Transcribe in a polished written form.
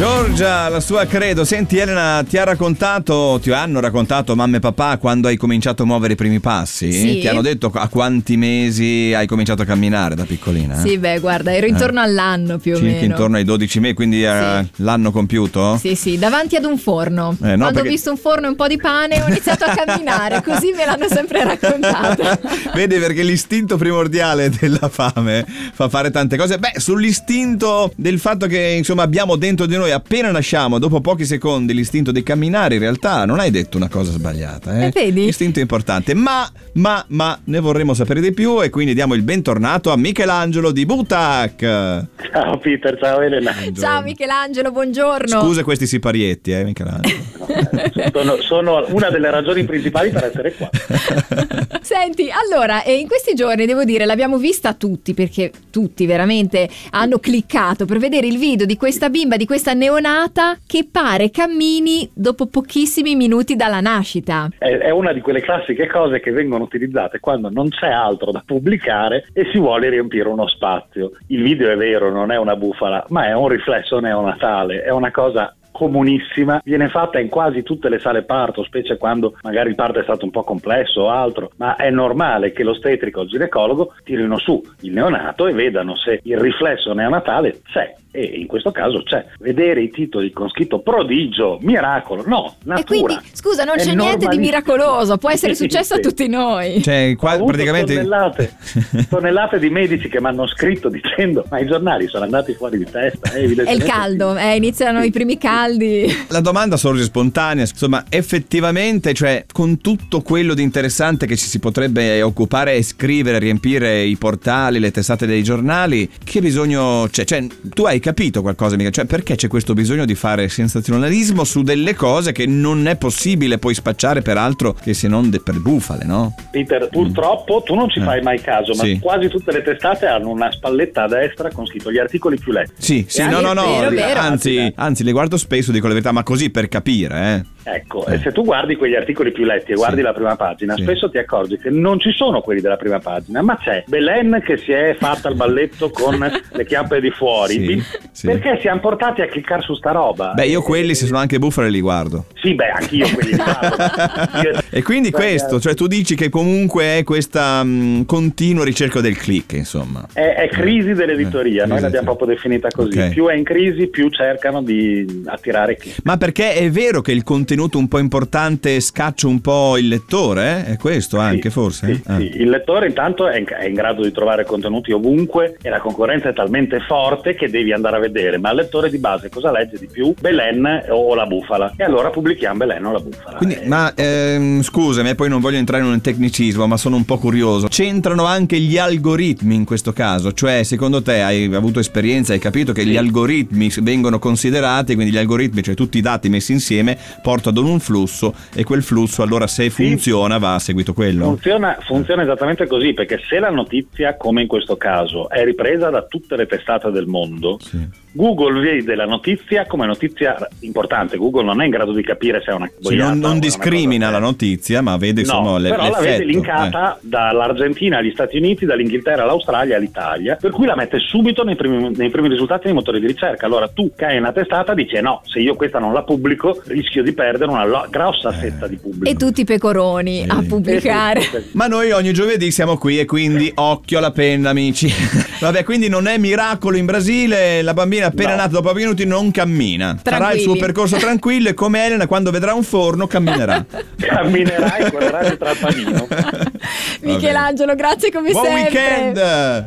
Giorgia, la sua credo. Senti, Elena, ti hanno raccontato mamma e papà quando hai cominciato a muovere i primi passi? Sì. Ti hanno detto a quanti mesi hai cominciato a camminare da piccolina? Sì, beh, guarda, ero intorno all'anno più o Circa meno. intorno ai 12 mesi, quindi l'anno compiuto? Sì, davanti ad un forno. No, Quando perché... ho visto un forno e un po' di pane ho iniziato a camminare, così me l'hanno sempre raccontato. Vedi, perché l'istinto primordiale della fame fa fare tante cose. Beh, sull'istinto del fatto che insomma abbiamo dentro di noi appena nasciamo, dopo pochi secondi, l'istinto di camminare, in realtà non hai detto una cosa sbagliata, vedi? L'istinto è importante, ma ne vorremmo sapere di più e quindi diamo il bentornato a Michelangelo di Butac. Ciao Peter, ciao Elena. Buongiorno. Ciao Michelangelo, buongiorno. Scusa questi siparietti, Michelangelo. Sono una delle ragioni principali per essere qua. Senti, allora, in questi giorni devo dire l'abbiamo vista tutti, perché tutti veramente hanno cliccato per vedere il video di questa bimba, di questa neonata che pare cammini dopo pochissimi minuti dalla nascita. È una di quelle classiche cose che vengono utilizzate quando non c'è altro da pubblicare e si vuole riempire uno spazio. Il video è vero, non è una bufala, ma è un riflesso neonatale, è una cosa comunissima, viene fatta in quasi tutte le sale parto, specie quando magari il parto è stato un po' complesso o altro, ma è normale che l'ostetrico o il ginecologo tirino su il neonato e vedano se il riflesso neonatale c'è. E in questo caso c'è. Vedere i titoli con scritto prodigio, miracolo, no, natura. E quindi, scusa, non c'è niente di miracoloso, può essere successo a tutti noi. Cioè, qua praticamente tonnellate di medici che mi hanno scritto dicendo ma i giornali sono andati fuori di testa. È il caldo, iniziano i primi caldi. La domanda sorge spontanea, insomma, effettivamente, cioè, con tutto quello di interessante che ci si potrebbe occupare e scrivere, riempire i portali, le testate dei giornali, che bisogno c'è? Cioè, tu hai capito qualcosa, mica? Cioè, perché c'è questo bisogno di fare sensazionalismo su delle cose che non è possibile poi spacciare per altro che se non per bufale, no? Peter, purtroppo tu non ci fai mai caso, ma sì. Quasi tutte le testate hanno una spalletta a destra con scritto gli articoli più letti. Sì, no, vero. anzi, le guardo spesso, dico la verità, ma così per capire, Ecco, e se tu guardi quegli articoli più letti e guardi la prima pagina, spesso ti accorgi che non ci sono quelli della prima pagina, ma c'è Belen che si è fatta il balletto con le chiappe di fuori. Sì. Perché siamo portati a cliccare su sta roba? Beh, io quelli, se sono anche bufale, li guardo. Sì, beh, anch'io quelli li guardo. E quindi questo, cioè tu dici che comunque è questa continua ricerca del click, insomma. È crisi dell'editoria, noi l'abbiamo sì. proprio definita così. Okay. Più è in crisi, più cercano di attirare click. Ma perché è vero che il contenuto un po' importante scaccia un po' il lettore? È questo anche, forse? Sì. Il lettore intanto è in grado di trovare contenuti ovunque e la concorrenza è talmente forte che devi andare a vedere, ma il lettore di base cosa legge di più? Belen o la bufala? E allora pubblichiamo Belen o la bufala. Quindi, ma scusami, poi non voglio entrare in un tecnicismo, ma sono un po' curioso. C'entrano anche gli algoritmi in questo caso? Cioè, secondo te hai avuto esperienza, hai capito che gli algoritmi vengono considerati, quindi gli algoritmi, cioè tutti i dati messi insieme, portano ad un flusso e quel flusso allora se funziona va seguito quello? Funziona esattamente così, perché se la notizia, come in questo caso, è ripresa da tutte le testate del mondo, Google vede la notizia come notizia importante. Google non è in grado di capire se è una boiata, non discrimina la notizia, ma vede insomma però l'effetto. La vede linkata dall'Argentina agli Stati Uniti, dall'Inghilterra all'Australia all'Italia, per cui la mette subito nei primi risultati nei motori di ricerca. Allora tu, che hai una testata, dici no, se io questa non la pubblico rischio di perdere una grossa fetta di pubblico. E tutti i pecoroni a pubblicare. Ma noi ogni giovedì siamo qui e quindi occhio alla penna, amici. Vabbè, quindi non è miracolo in Brasile, la bambina appena nata dopo pochi minuti non cammina. Farà il suo percorso tranquillo e come Elena quando vedrà un forno camminerà. Camminerà e correrà dietro al panino. Michelangelo, grazie come Buon sempre. weekend!